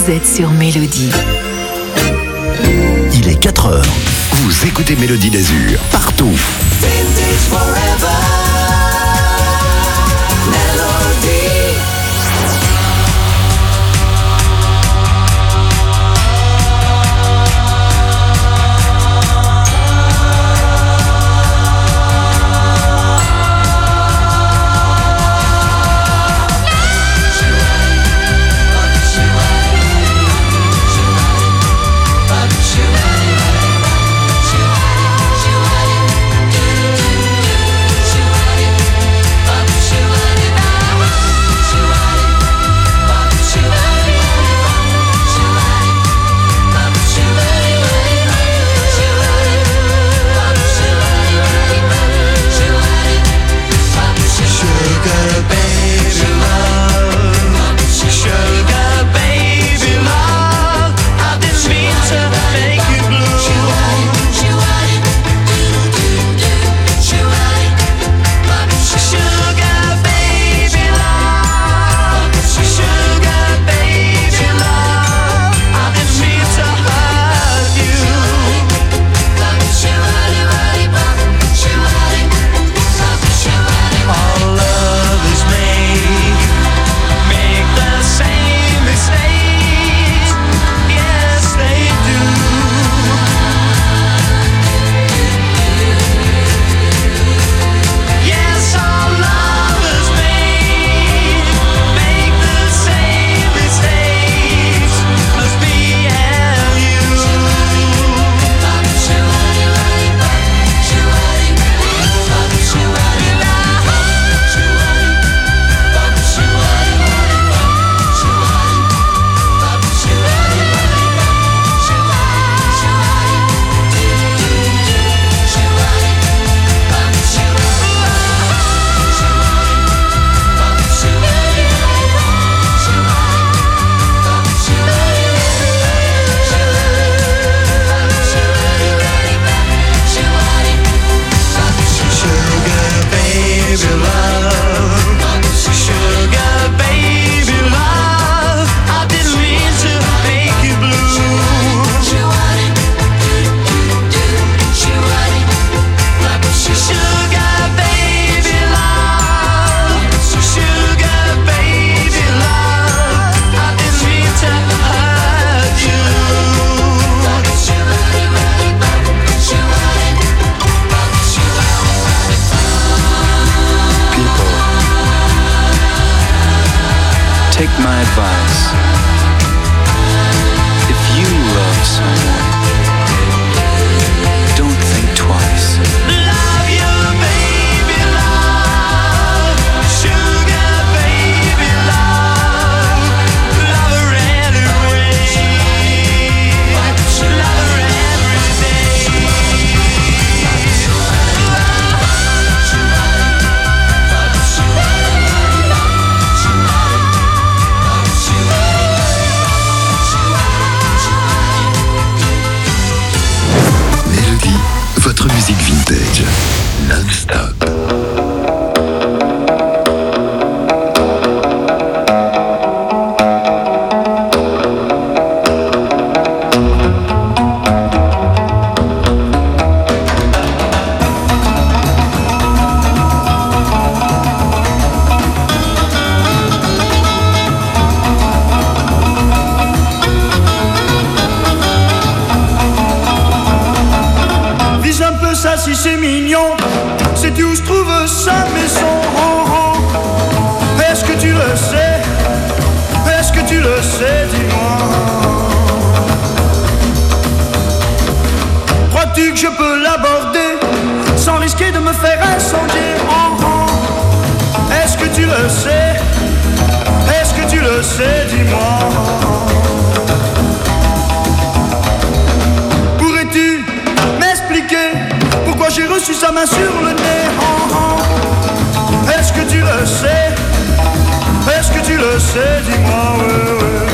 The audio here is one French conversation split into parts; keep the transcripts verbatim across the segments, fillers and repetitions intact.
vous êtes sur Mélodie. Il est quatre heures. Vous écoutez Mélodie d'Azur, partout. Vintage forever. Mélodie. Si c'est mignon, sais-tu où se trouve sa maison? Est-ce que tu le sais? Est-ce que tu le sais? Dis-moi. Crois-tu que je peux l'aborder sans risquer de me faire incendier? Est-ce que tu le sais? Est-ce que tu le sais? Dis-moi. Pourrais-tu m'expliquer pourquoi j'ai reçu sa main sur le nez? Est-ce que tu le sais? Est-ce que tu le sais? Dis-moi, ouais, ouais.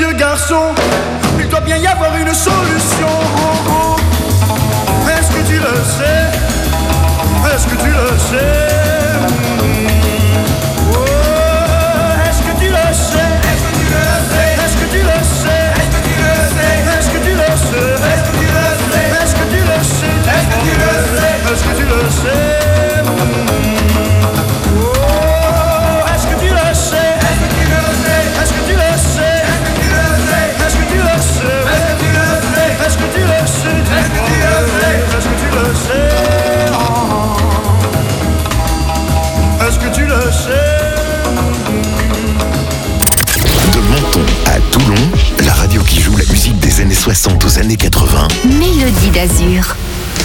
vieux garçon, il doit bien y avoir une solution. Est-ce que tu le sais? Est-ce que tu le sais? Oh, est-ce que tu le sais? Est-ce que tu le sais? Est-ce que tu le sais? Est-ce que tu le sais? Est-ce que tu le sais? Est-ce que tu le sais? Est-ce que tu le sais? Est-ce que tu le sais? Oh, est-ce que tu le sais? Est-ce que tu le sais? Est-ce que tu le sais? Est-ce que tu le sais? Est-ce que tu le sais? Est-ce que tu le sais? Est-ce que tu le sais? De Menton à Toulon, la radio qui joue la musique des années soixante aux années quatre-vingts. Mélodie d'Azur.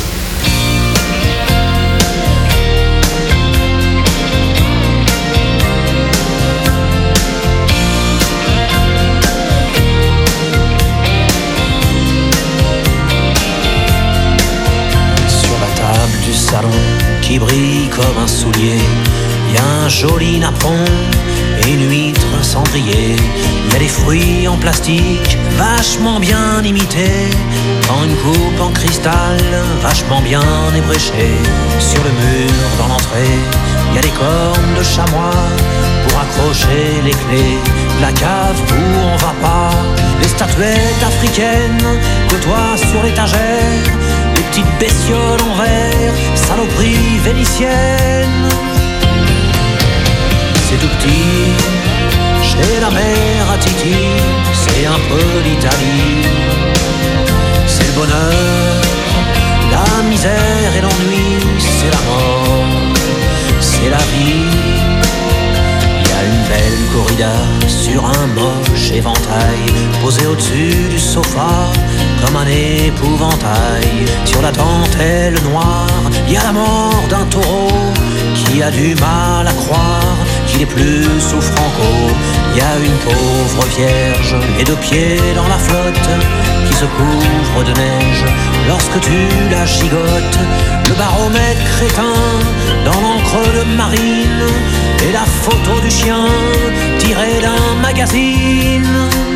Salon qui brille comme un soulier, y a un joli napperon et une huître cendrier. Y a des fruits en plastique vachement bien imités, dans une coupe en cristal vachement bien ébréchée. Sur le mur dans l'entrée, y a des cornes de chamois pour accrocher les clés. La cave où on va pas, les statuettes africaines côtoient sur l'étagère. Les petites bestioles en verre, saloperies vénitiennes. C'est tout petit, chez la mère à Titi, c'est un peu l'Italie. C'est le bonheur, la misère et l'ennui, c'est la mort, c'est la vie. Il y a une belle corrida sur un moche éventail, posé au-dessus du sofa comme un épouvantail. Sur la dentelle noire, il y a la mort d'un taureau qui a du mal à croire qu'il est plus sous Franco. Il y a une pauvre vierge, les deux pieds dans la flotte, qui se couvre de neige lorsque tu la gigotes. Le baromètre crétin dans l'encre de marine et la photo du chien tirée d'un magazine.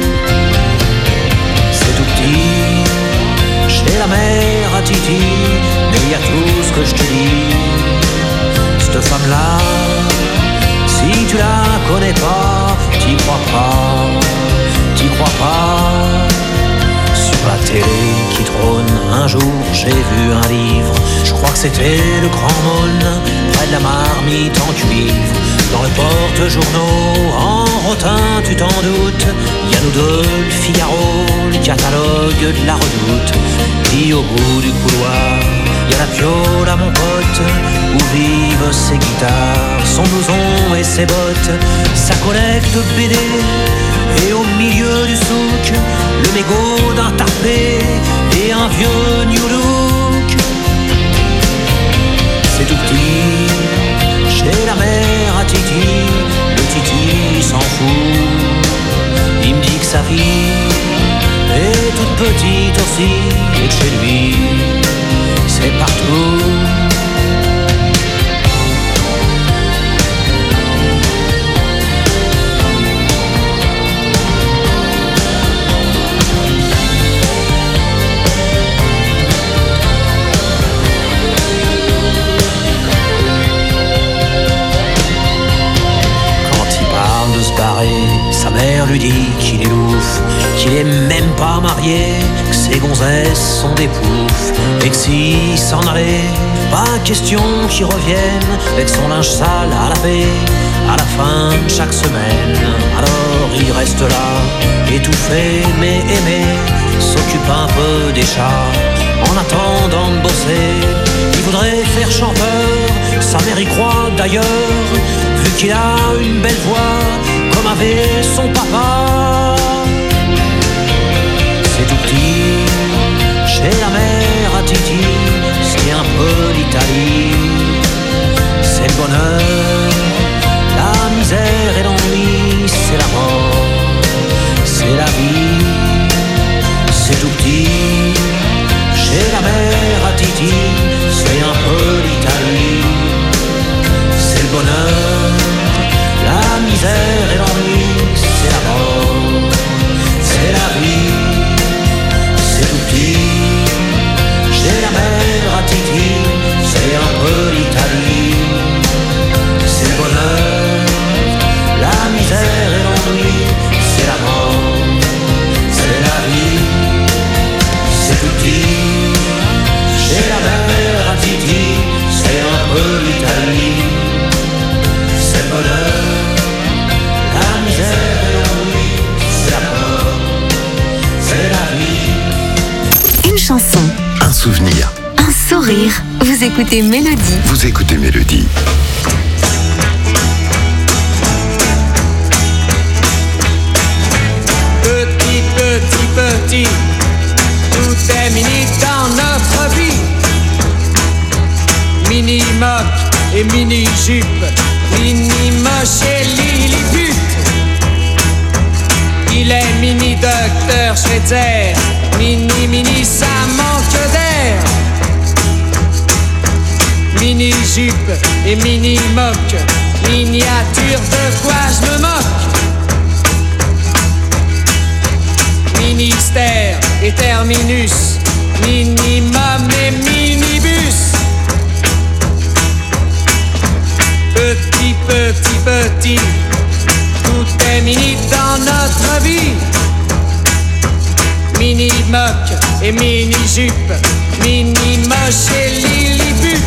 C'est tout petit, chez la mère à Titi, mais il y a tout ce que je te dis. Cette femme-là, si tu la connais pas, t'y crois pas, t'y crois pas. Sur la télé qui trône, un jour j'ai vu un livre, je crois que c'était le Grand Mône, près de la marmite en cuivre. Dans le porte-journaux, en rotin, tu t'en doutes, y a nous deux, le Figaro, le catalogue de la Redoute. Puis au bout du couloir, y a la piole à mon pote, où vivent ses guitares, son blouson et ses bottes, sa collecte B D, et au milieu du souk, le mégot d'un tarpé et un vieux New Look. C'est tout petit, chez la mère à Titi, le Titi s'en fout. Il me dit que sa vie est toute petite aussi, et que chez lui, c'est partout. Sa mère lui dit qu'il est ouf, qu'il est même pas marié, que ses gonzesses sont des poufs, et que s'il s'en allait, pas question qu'il revienne avec son linge sale à laver à la fin de chaque semaine. Alors il reste là, étouffé mais aimé, s'occupe un peu des chats en attendant de bosser. Il voudrait faire chanteur, sa mère y croit d'ailleurs, vu qu'il a une belle voix comme avait son papa. C'est tout petit, chez la mère à Titi, c'est un peu l'Italie. C'est le bonheur, la misère et l'ennui, c'est la mort, c'est la vie. C'est tout petit, chez la mère à Titi, c'est un peu l'Italie. C'est le bonheur, la misère et l'ennui, c'est la mort, c'est écoutez Mélodie. Vous écoutez Mélodie. Petit, petit, petit, tout est mini dans notre vie. Mini moque et mini jupe, mini moche et lilliput. Il est mini docteur Schweitzer, mini mini ça manque d'air. Mini jupe et mini moque, miniature de quoi je me moque. Ministère et terminus, minimum et minibus. Petit, petit, petit, tout est mini dans notre vie. Mini moque et mini jupe, mini moche et lilliput.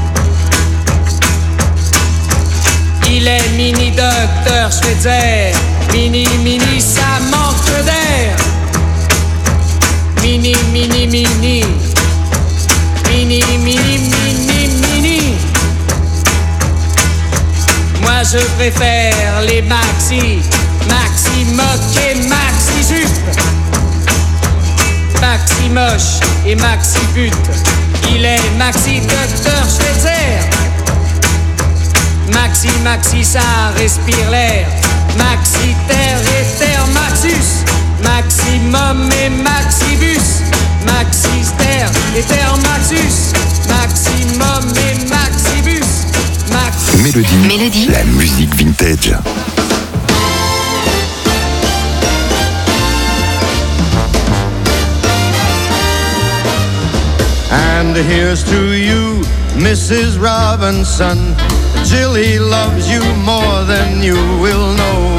Il est mini docteur Schweitzer, mini mini ça manque d'air. Mini mini mini, mini mini mini mini. Moi je préfère les maxi, maxi moque et maxi jupe. Maxi moche et maxi pute, il est maxi docteur Schweitzer. Maxi maxi ça respire l'air, maxi terre et terre maxus. Maximum et maxibus, maxi terre et terre maxus. Maximum et maxibus, maxi. Mélodie. Mélodie. La musique vintage. And here's to you, Missus Robinson. Jilly loves you more than you will know.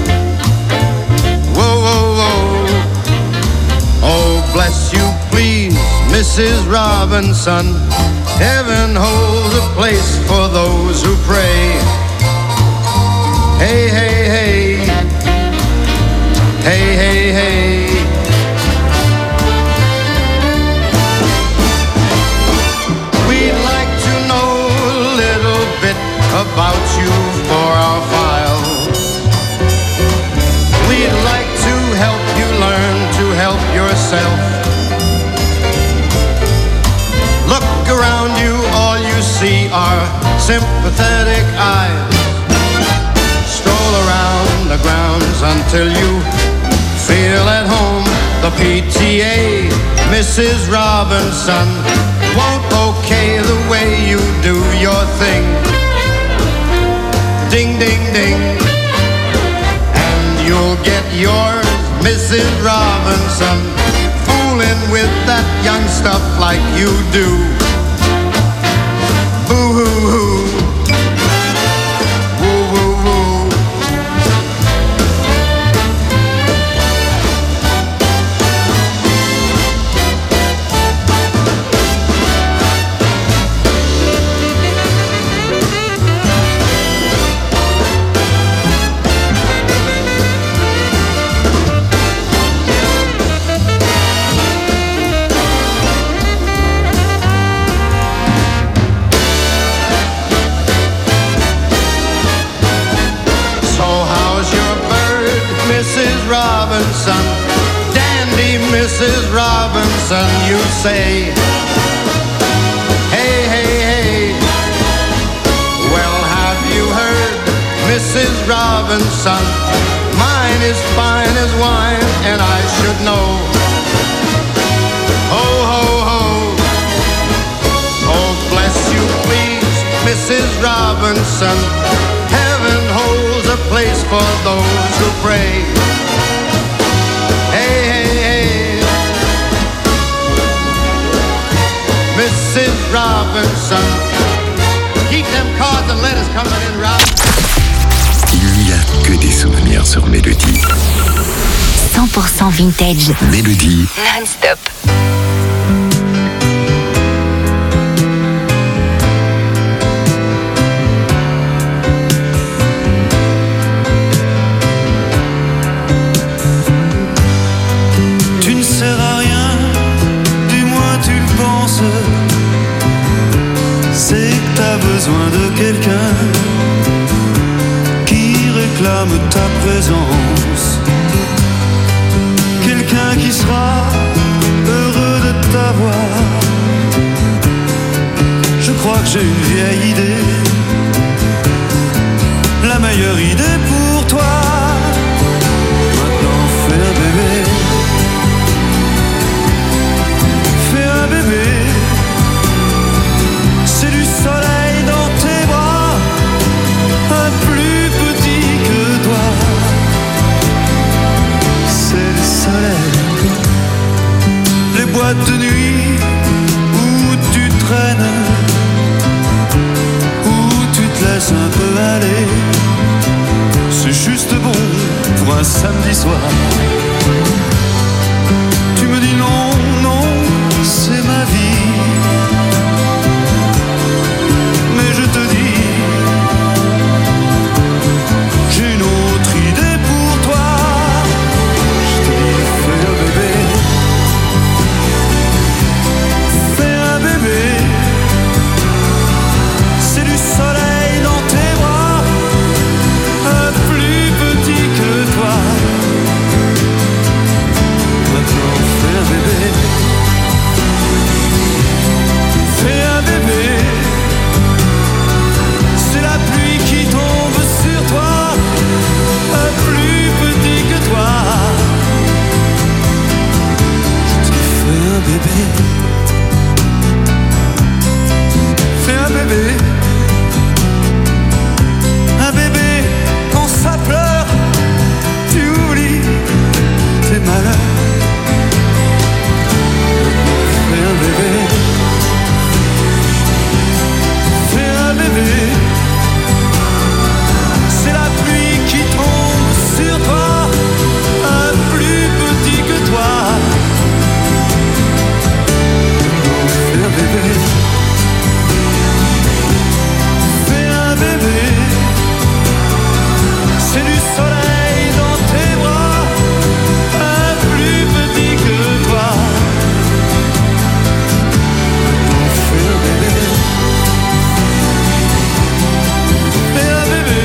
Whoa, whoa, whoa. Oh, bless you, please, Missus Robinson. Heaven holds a place for those who pray. Hey, hey, hey. Hey, hey, hey. We'd like to know a little bit about you for our file. We'd like to help you learn to help yourself. Look around you, all you see are sympathetic eyes. Stroll around the grounds until you feel at home. The P T A, Missus Robinson, won't okay the way you do your thing. Ding, ding, ding. And you'll get yours, Missus Robinson, fooling with that young stuff like you do. Boo-hoo-hoo. Woo-woo-woo. Robinson, dandy Missus Robinson, you say. Hey, hey, hey. Well, have you heard, Missus Robinson? Mine is fine as wine, and I should know. Ho, ho, ho. Oh, bless you, please, Missus Robinson. Heaven holds a place for those who pray. Hey, hey, hey. Missus Robinson, keep them cards and letters coming in, Rob. Il n'y a que des souvenirs sur Mélodie. cent pour cent vintage. Mélodie. Non-stop. Tu ne sers à rien, du moins tu le penses. réclame ta présence. Quelqu'un qui sera heureux de t'avoir. Je crois que j'ai une vieille idée, la meilleure idée pour toi. Maintenant fais un bébé, fais un bébé. C'est du soleil dans tes bras, un plus petit que toi. C'est le soleil, les boîtes de nuit où tu traînes, où tu te laisses un peu aller. C'est juste bon pour un samedi soir. Tu me dis non, non, c'est ma vie. Mais je te dis, j'ai une autre idée pour toi. Je te dis, fais un bébé, fais un bébé. C'est du soleil dans tes bras, un plus petit que toi. Maintenant fais un bébé, fais un bébé. C'est la pluie qui tombe sur toi, un plus petit que toi. Je te fais un bébé, fais un bébé. Un bébé, quand ça pleure, tu oublies tes malheurs. Fais un bébé, fais un bébé. C'est la pluie qui tombe sur toi, un plus petit que toi. Fais un bébé, fais un bébé. C'est du soleil dans tes bras, un plus petit que toi. Fais un bébé, fais un bébé.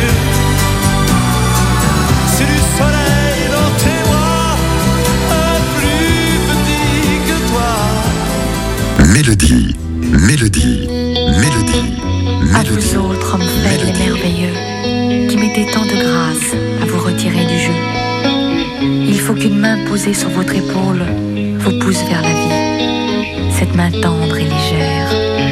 C'est du soleil dans tes bras, un plus petit que toi. Mélodie, mélodie, mélodie, À mélodie. vous autres, hommes faibles et merveilleux, qui mettez tant de grâce à vous retirer du jeu. Il faut qu'une main posée sur votre épaule vous pousse vers la vie. Cette main tendre et légère.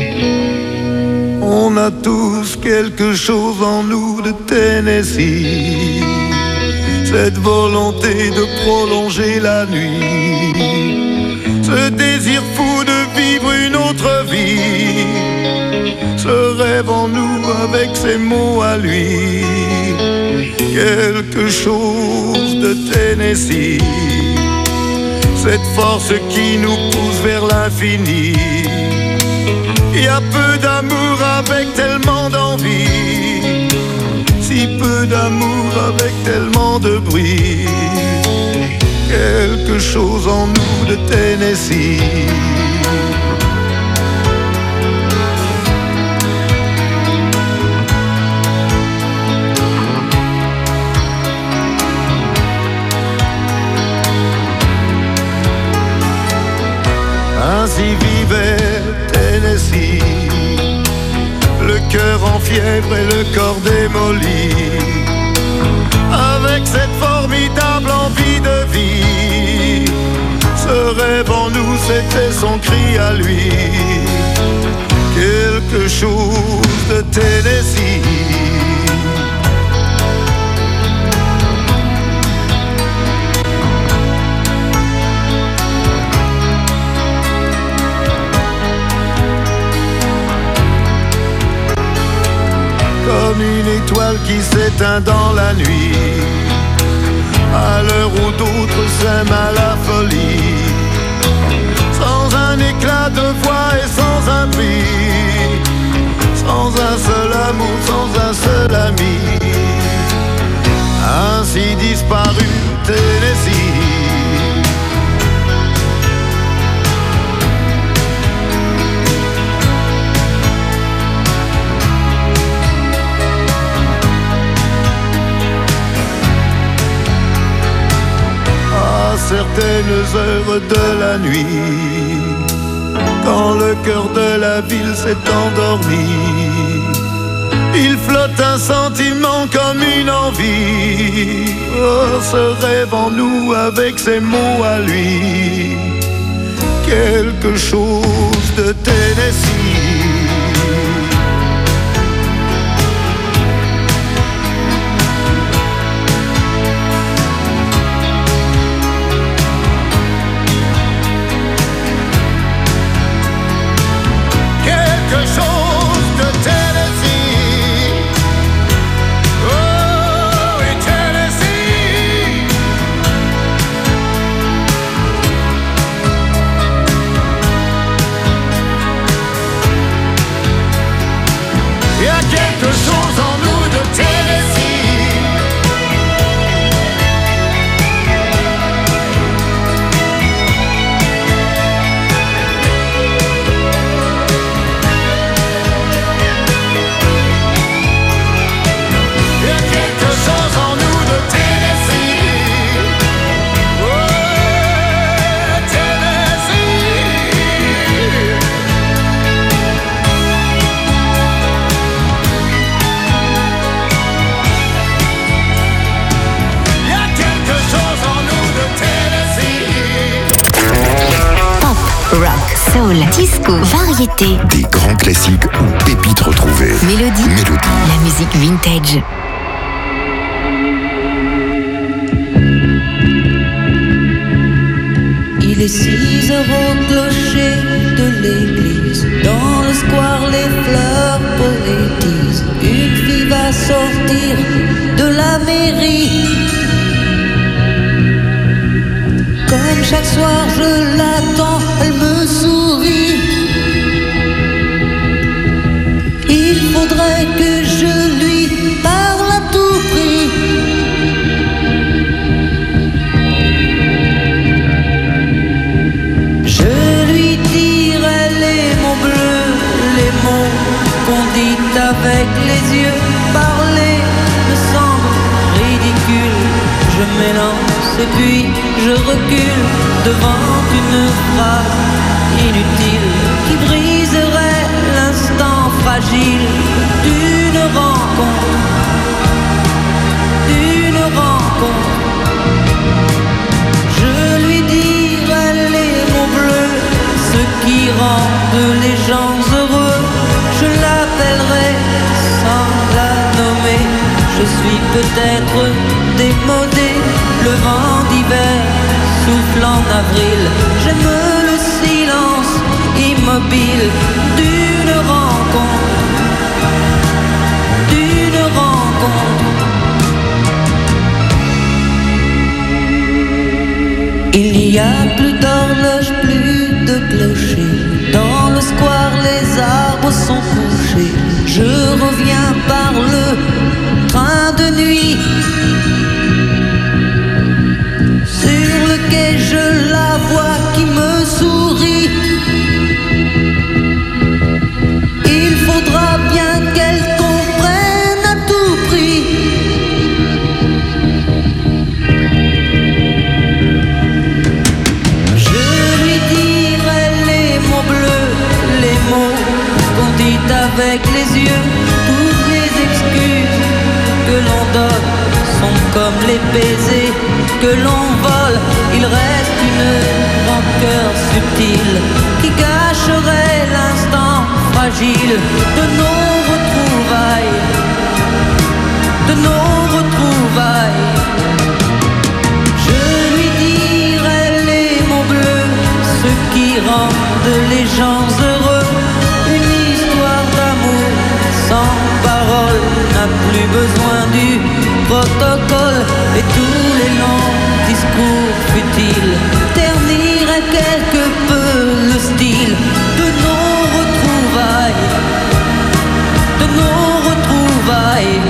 On a tous quelque chose en nous de Tennessee, cette volonté de prolonger la nuit, ce désir fou de vivre une autre vie, ce rêve en nous avec ses mots à lui, quelque chose de Tennessee, cette force qui nous pousse vers l'infini. Il y a peu d'amour avec tellement d'envie, si peu d'amour avec tellement de bruit, quelque chose en nous de Tennessee. Ainsi vivait Tennessee, le cœur en fièvre et le corps démoli, avec cette formidable envie de vie. Ce rêve en nous, c'était son cri à lui, quelque chose de Tennessee. Comme une étoile qui s'éteint dans la nuit, à l'heure où d'autres s'aiment à la folie, sans un éclat de voix et sans un prix, sans un seul amour, sans un seul ami, ainsi disparu Tennessee. certaines heures de la nuit, quand le cœur de la ville s'est endormi, il flotte un sentiment comme une envie. Oh, ce rêve en nous avec ses mots à lui, quelque chose de Tennessee. Disco, variété, des grands classiques ou pépites retrouvées. Mélodie, Mélodie, la musique vintage. Il est six heures au clocher de l'église. Dans le square, les fleurs poétisent. Une fille va sortir de la mairie. Comme chaque soir, je l'attends, elle me sourit. Il faudrait que je lui parle à tout prix. Je lui dirai les mots bleus, les mots qu'on dit avec les yeux. Parler me semble ridicule. Je m'élance et puis je recule devant une phrase inutile qui briserait l'instant fragile d'une rencontre, d'une rencontre. Je lui dirai les mots bleus, ce qui rendent les gens heureux. Je l'appellerai sans la nommer. Je suis peut-être démodé, le vent d'hiver souffle en avril. J'aime le silence immobile d'une rencontre, d'une rencontre. Il n'y a plus d'horloge, plus de clocher. Dans le square, les arbres sont couchés. Je reviens par le train de nuit. Sur le quai, je la vois qui me sourit. Il faudra bien qu'elle comprenne à tout prix. Je lui dirai les mots bleus, les mots qu'on dit avec les yeux. Toutes les excuses que l'on donne sont comme les baisers que l'on vole. Il reste une rancœur subtile qui gâcherait l'instant fragile de nos retrouvailles, de nos retrouvailles. Je lui dirai les mots bleus, ce qui rendent les gens heureux. Une histoire d'amour sans parole n'a plus besoin du protocole. Et tous les longs discours futiles terniraient quelque peu le style de nos retrouvailles, de nos retrouvailles.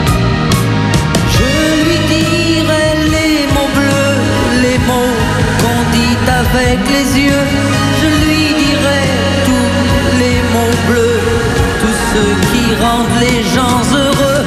Je lui dirai les mots bleus, les mots qu'on dit avec les yeux. Je lui dirai tous les mots bleus, tous ceux qui rendent les gens heureux.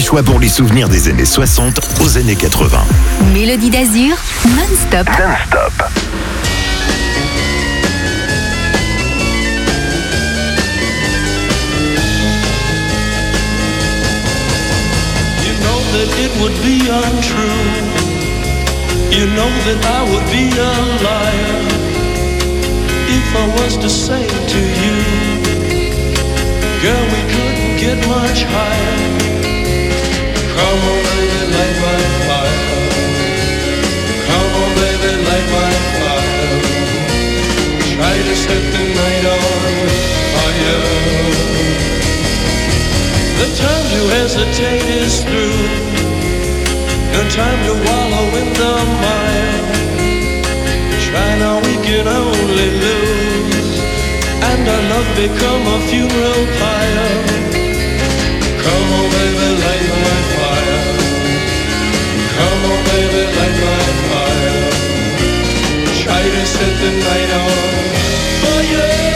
choix pour les souvenirs des années soixante aux années quatre-vingts. Mélodie d'Azur, non-stop. Non-stop. You know that it would be untrue. You know that I would be a liar if I was to say to you, girl, we couldn't get much higher. Come on, baby, light my fire. Come on, baby, light my fire. Try to set the night on fire. The time to hesitate is through. No time to wallow in the mire. Try now, we can only lose, and our love become a funeral pyre. Come on, baby, light my fire. Come on, baby, light my fire. Try to set the night on fire.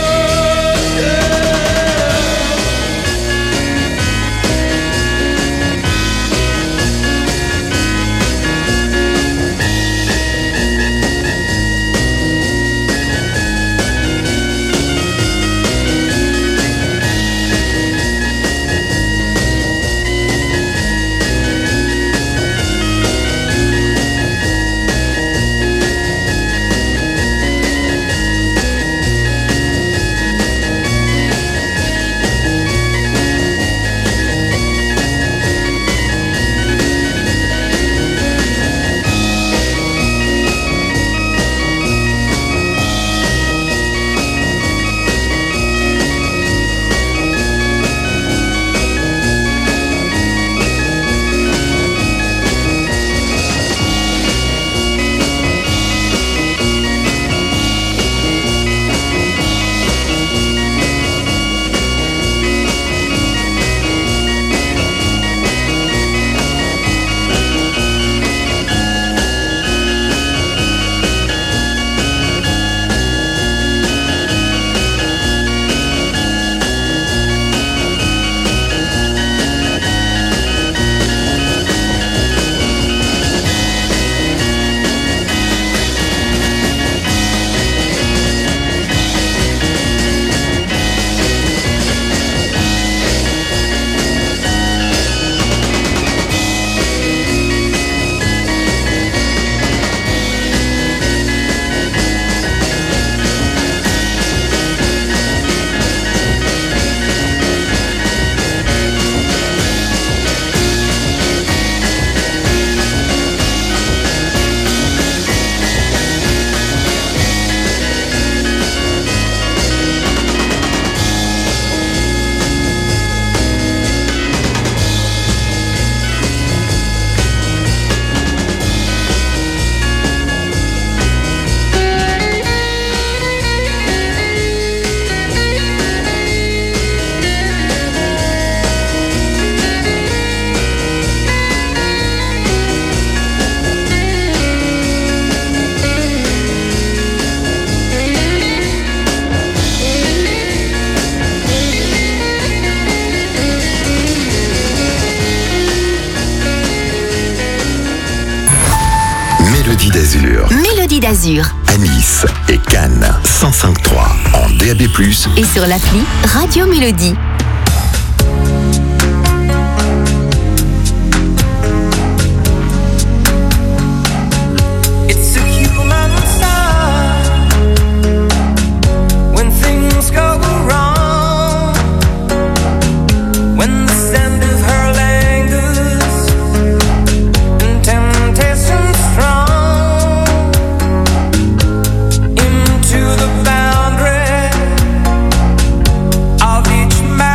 Mélodie d'Azur. Mélodie d'Azur. À Nice et Cannes, cent cinq point trois en D A B plus, et sur l'appli Radio Mélodie. Of each man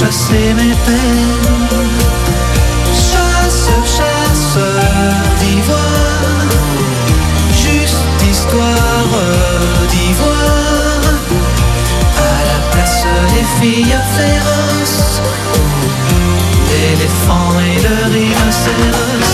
chasser mes peines. Chasseur, chasseur d'ivoire, juste histoire d'ivoire, à la place des filles féroces, l'éléphant et le rhinocéros.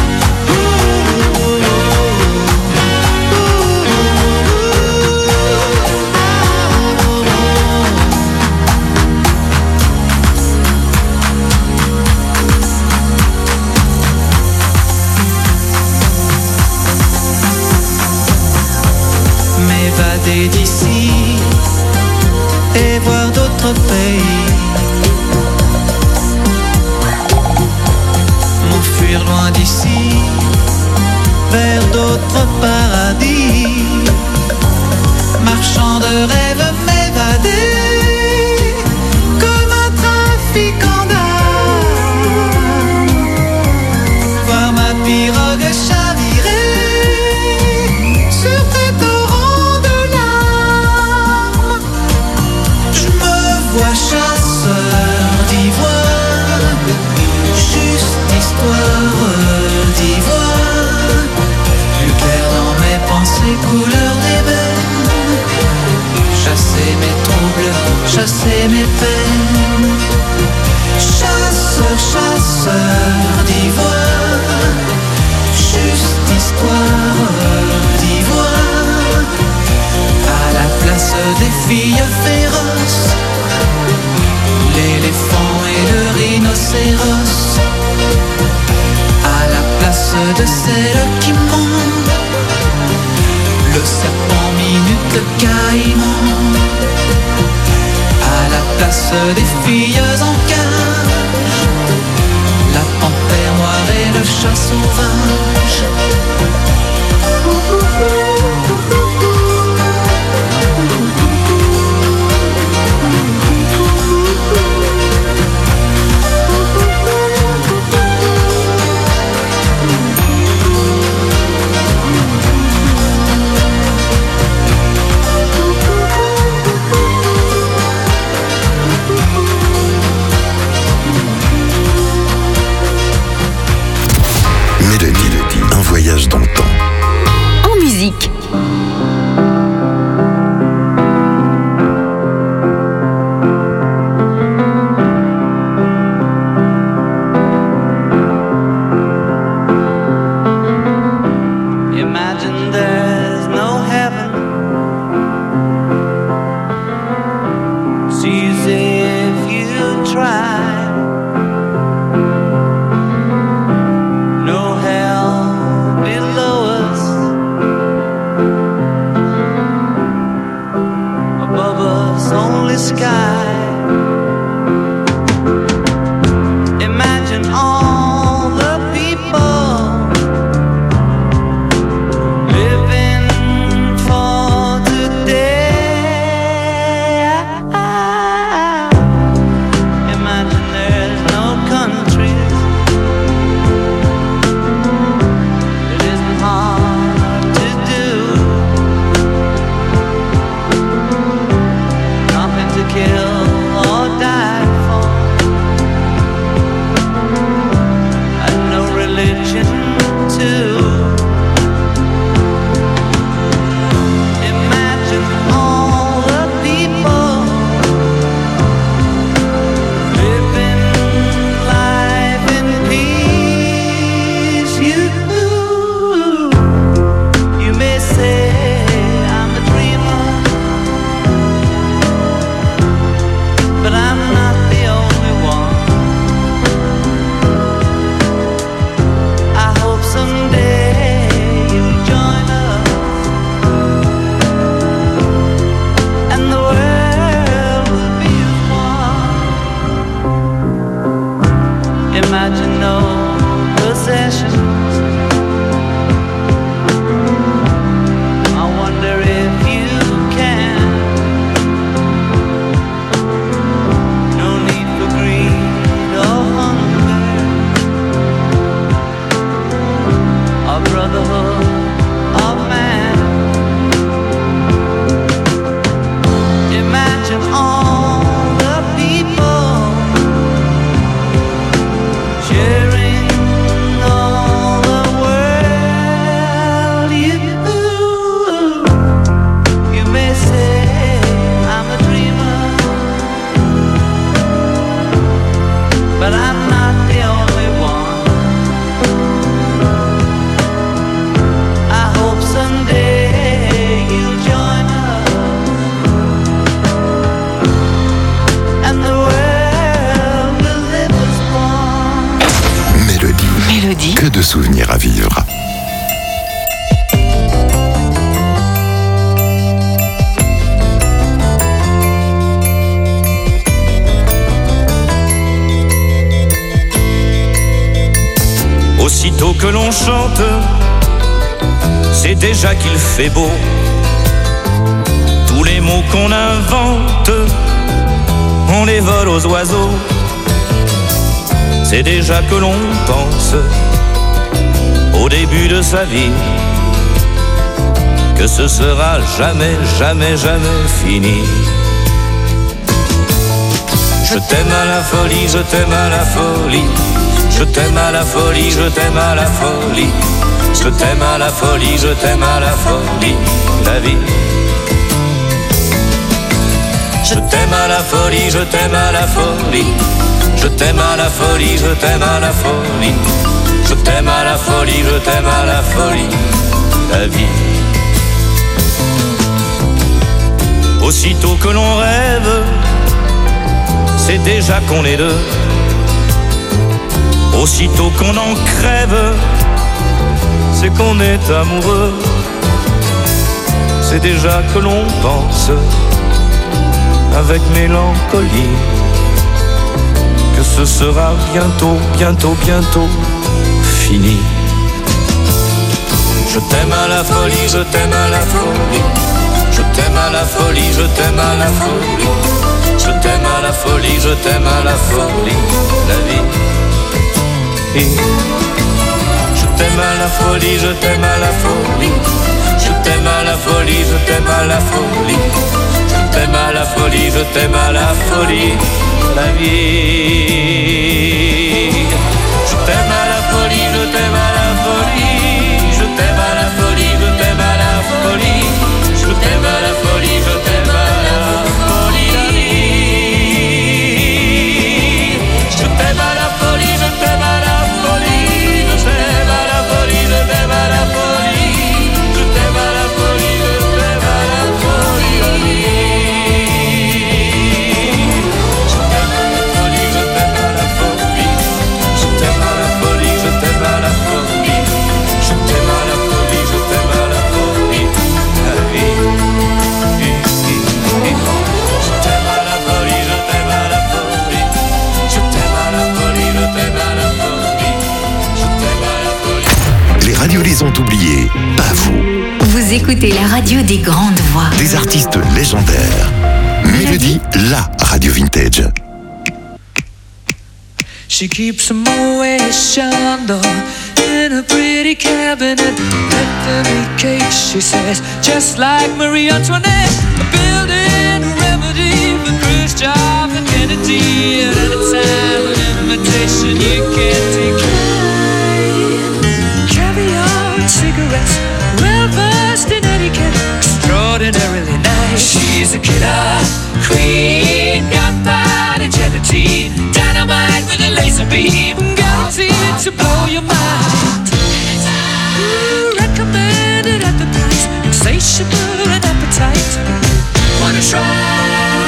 M'évader d'ici et voir d'autres pays, m'enfuir loin d'ici vers d'autres paradis, marchand de rêves, m'évader comme un trafiquant d'âme, voir ma pirogue chavirer sur tes torrents de larmes. Je me vois chasseur d'ivoire, juste histoire d'ivoire, plus clair dans mes pensées, couleur d'ébène, chasser mes troubles, chasser mes peines. Chasseur, chasseur d'ivoire, juste histoire d'ivoire, à la place des filles féroces, l'éléphant et le rhinocéros, à la place de celles qui montent, le serpent minute, le caïman, à la place des filles en cage, la panthère noire et le chat sauvage. Un voyage dans le temps. En musique. Imagine there's no heaven. See as if you try. No hell below us. Above us only sky. Imagine all the people living for today. Imagine there's no countries. It isn't hard to do. Nothing to kill or die for, and no religion too. Imagine all the people living life in peace. You, you may say I'm a dreamer, but I'm not the only one. I hope someday you'll join us, and the world will be as one. Imagine no possessions. I wonder if you can. No need for greed or hunger, or brotherhood of man. Imagine all the people but I'm not the only one. I hope someday you'll join us, and the world will live as one. Mélodie. Mélodie. Que de souvenirs à vivre. Aussitôt que l'on chante, c'est déjà qu'il fait beau. Tous les mots qu'on invente, on les vole aux oiseaux. C'est déjà que l'on pense au début de sa vie que ce sera jamais, jamais, jamais fini. Je t'aime à la folie, je t'aime à la folie. Je t'aime à la folie, je t'aime à la folie. Je t'aime à la folie, je t'aime à la folie. La vie. Je t'aime à la folie, je t'aime à la folie. Je t'aime à la folie, je t'aime à la folie. Je t'aime à la folie, je t'aime à la folie. La vie. Aussitôt que l'on rêve, c'est déjà qu'on est deux. Aussitôt qu'on en crève, c'est qu'on est amoureux. C'est déjà que l'on pense avec mélancolie que ce sera bientôt, bientôt, bientôt fini. Je t'aime à la folie, je t'aime à la folie. Je t'aime à la folie, je t'aime à la folie. Je t'aime à la folie, je t'aime à la folie. La vie. Je t'aime à la folie, je t'aime à la folie. Je t'aime à la folie, je t'aime à la folie. Je t'aime à la folie, je t'aime à la folie. La vie. Je t'aime à la folie, je t'aime à la folie. Je t'aime à la folie, je t'aime à la folie. Je t'aime à la folie, je t'aime à la folie. La vie. Je t'aime à la folie, je t'aime à la folie. Je t'aime à la folie, je t'aime à la folie. Je t'aime à la folie, je t'aime à la folie. La vie. Je t'aime à la folie, je t'aime à la folie. Je t'aime à la folie, je t'aime à la folie. Je t'aime à la folie, je t'aime à la folie. La vie. Je t'aime à la folie, je t'aime à la folie. Je t'aime à la folie, je t'aime à la folie. Je t'aime à la folie. Les radios les ont oubliés, pas vous. Vous écoutez la radio des grandes voix. Des artistes légendaires. Mélodie, la radio vintage. She keeps a Moet Chandon in a pretty cabinet. Anthony cake, she says, just like Marie Antoinette. A building a remedy for Khrushchev and Kennedy. And at a time an invitation you can't decline. Caviar and cigarettes, well versed in etiquette, extraordinarily nice. She's a killer queen, gunpowder gelatine, dynamite with a laser beam, guaranteed to blow your mind. Ooh, recommended at the price, insatiable and appetite. Wanna try?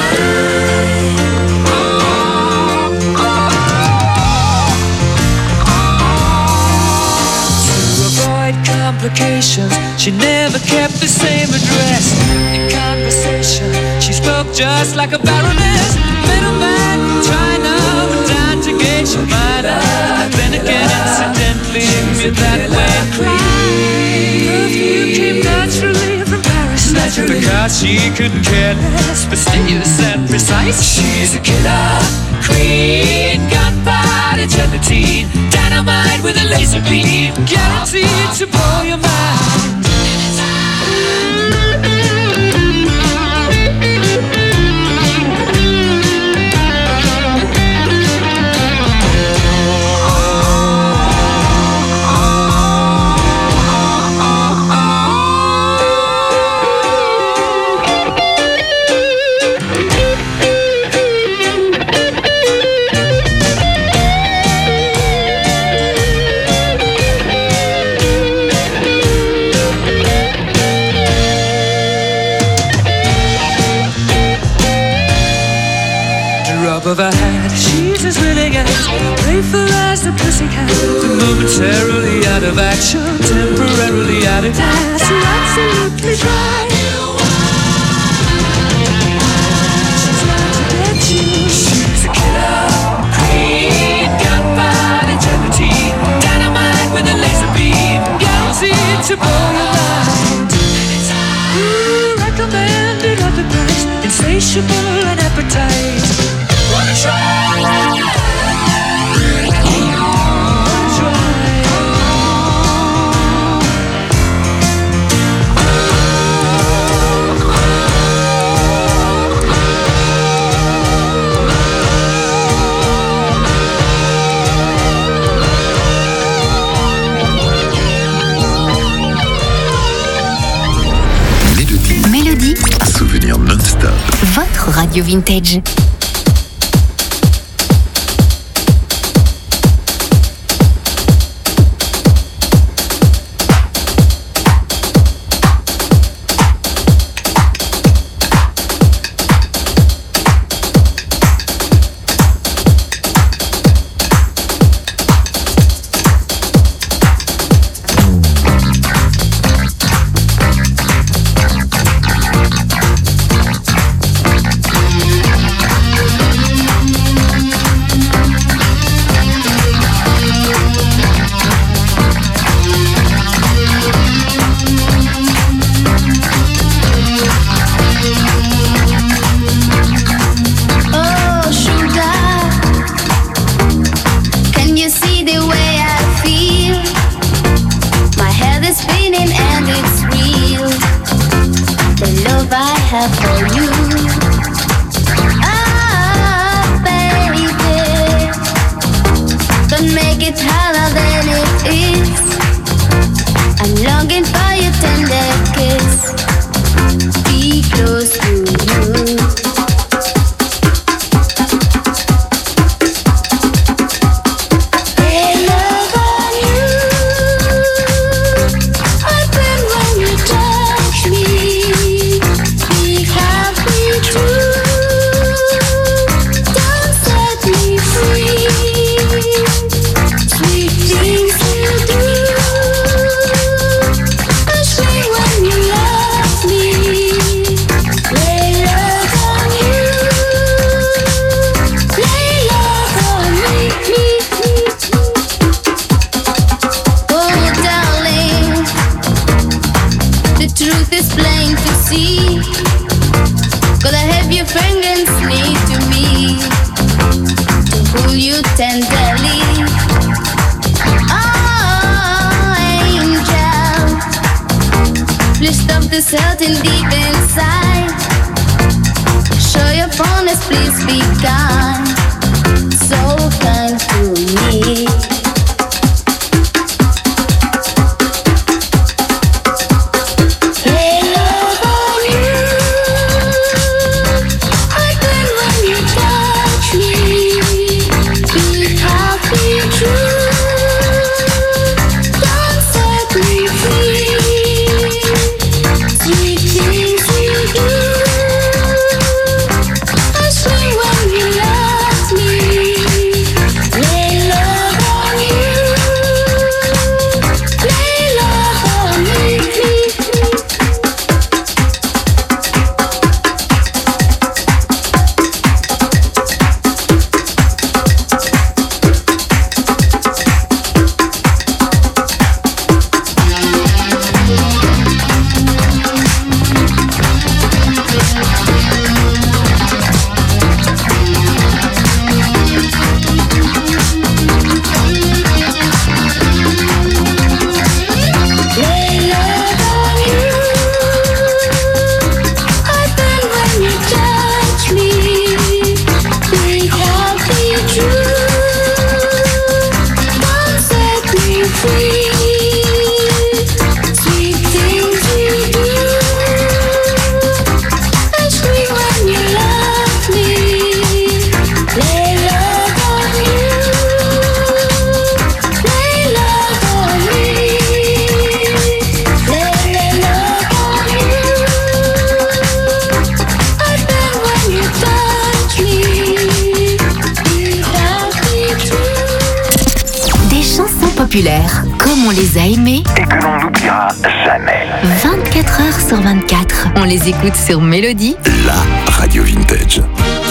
Complications, she never kept the same address. In conversation, she spoke just like a baroness. Middleman from China, went down to Geisha Minor. Then again, incidentally, me that way. Perfume came naturally from Paris, naturally, because she couldn't care less, fastidious and precise. She's a killer queen, gunpowder gelatine, dynamite with a laser beam, guaranteed to blow your mind. she's as willing as playful as the pussycat. Momentarily out of action, temporarily out of gas. So absolutely dry. She's out to get you. She's a killer queen, gunpowder integrity, dynamite with a laser beam, guaranteed to blow your mind. Ooh, recommended at the price, insatiable and appetite. Wanna try? Mélodie. Un souvenir non-stop. Votre radio vintage. When you love populaires, comme on les a aimés et que l'on n'oubliera jamais. vingt-quatre heures sur vingt-quatre, on les écoute sur Mélodie, la radio vintage.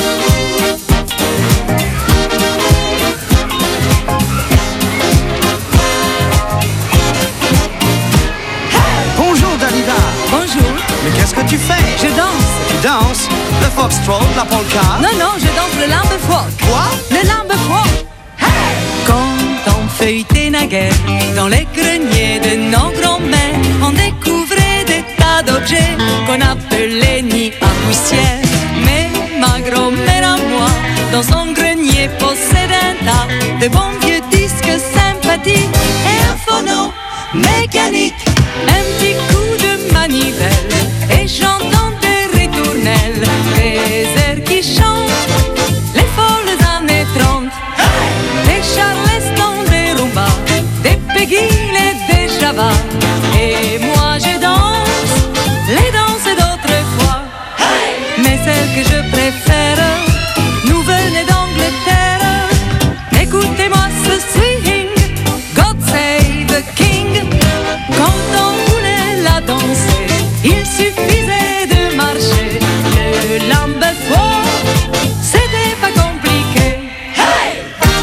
Bonjour Dalida. Bonjour. Mais qu'est-ce que tu fais? Je danse. Tu danses? Le foxtrot, la polka? Non, non, je danse le lambe folk. Quoi? Le lambe folk. Hey! Quand on feuilletait naguère dans les greniers de nos grands-mères, on découvrait des tas d'objets qu'on appelait nids à poussière. Mais ma grand-mère à moi, dans son grenier, possède un tas de bons vieux disques sympathiques et un phono mécanique. Un petit coup de manivelle et j'entends des ritournelles, des airs qui chantent les folles années trente. Hey! Des Charleston, des Rumba, des Peggy et des Java. Et moi je danse les danses d'autrefois. Hey! Mais celle que je préfère nous venait d'Angleterre. Écoutez-moi ce swing, God Save the King. Quand on voulait la danser, il suffisait de marcher. Le lambe folk, c'était pas compliqué. Hey!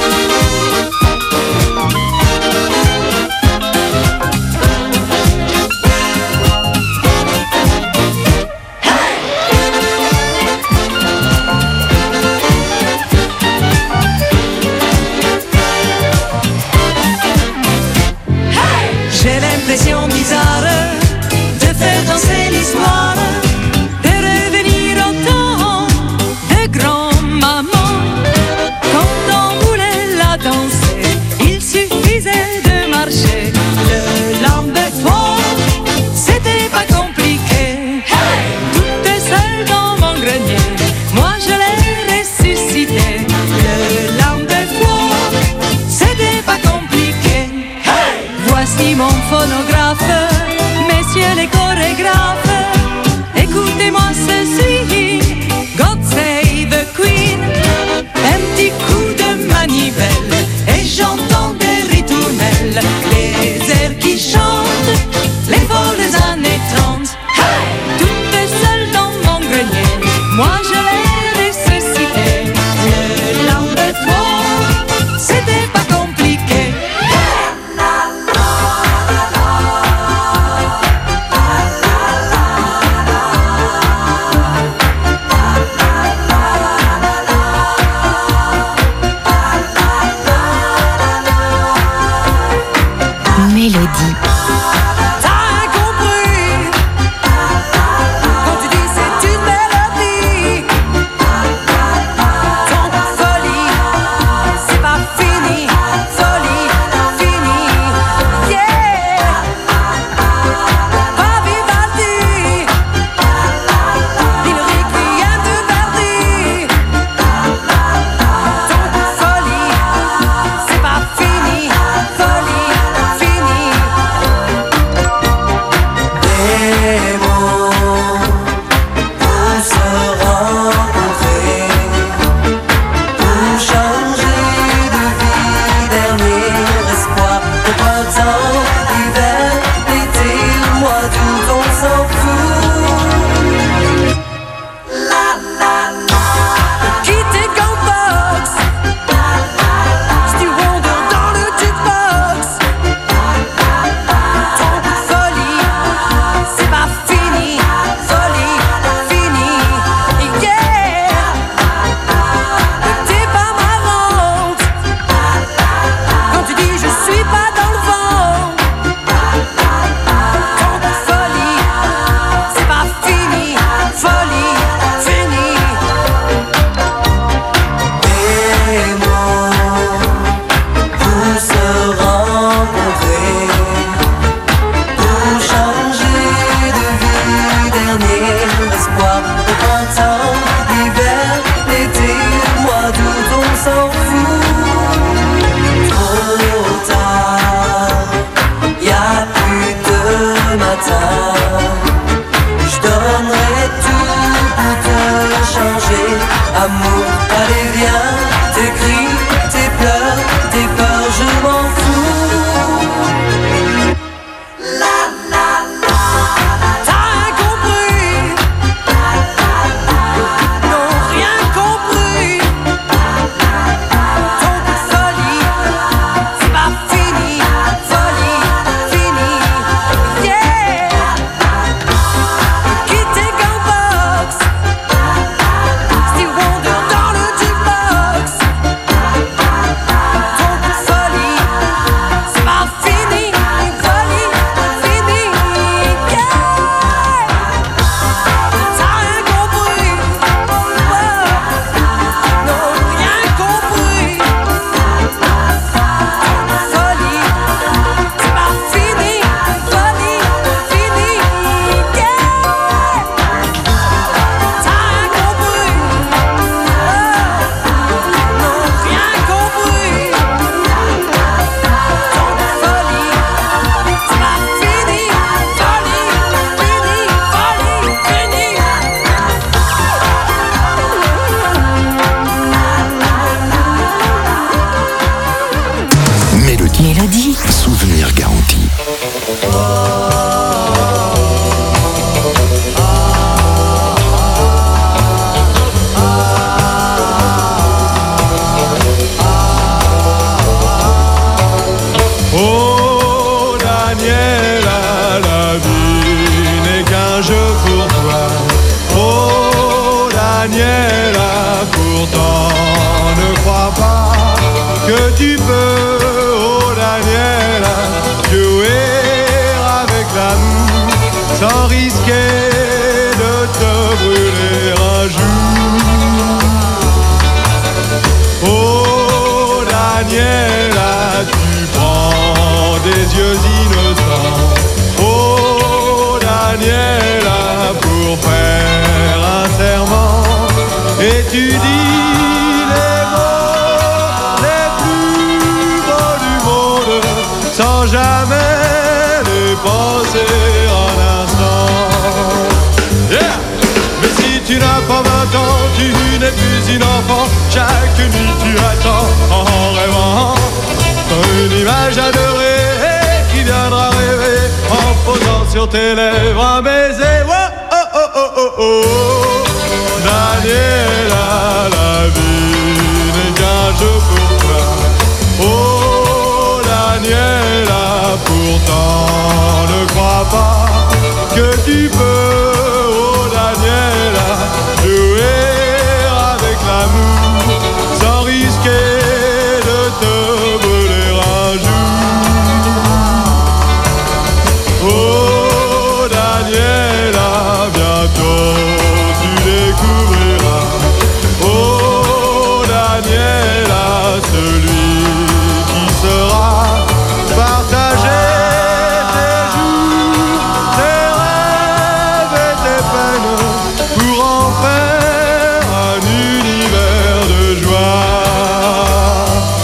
J'ai l'impression bizarre de faire danser l'histoire, de revenir au temps de grand-maman. Quand on voulait la danser, il suffisait de marcher. Le lambe folk, c'était pas compliqué. Hey! Toute seule dans mon grenier, moi je l'ai ressuscité. Le lambe folk, c'était pas compliqué. Hey! Voici mon phonographe, messieurs les chorégraphes, écoutez-moi ceci, God Save the Queen. Un petit coup de manivelle et j'entends des ritournelles, les airs qui chantent les folles années trente. Hey! Toute seule dans mon grenier, moi je l'ai ressuscité. Le lambe folk, c'était pas compliqué. Mélodie. T'as compris? Quand tu dis c'est une mélodie, ton folie, c'est pas fini. Folie, fini, yeah. Pas Vivaldi, ni le requiem de Verdi. Ton folie, c'est pas fini. Folie, fini, tu peux, oh Daniela, jouer avec l'amour sans risquer de te brûler un jour. Oh Daniela, tu prends des yeux innocents. Oh Daniela, pour faire un serment, et tu dis les mots les plus beaux du monde sans jamais les penser un instant. Yeah! Mais si tu n'as pas vingt ans, tu n'es plus une enfant. Chaque nuit tu attends en rêvant une image adorée qui viendra rêver en posant sur tes lèvres un baiser. Oh oh oh oh oh oh. Daniela, la vie n'est qu'un jeu pour toi. Oh Daniela, pourtant ne crois pas que tu peux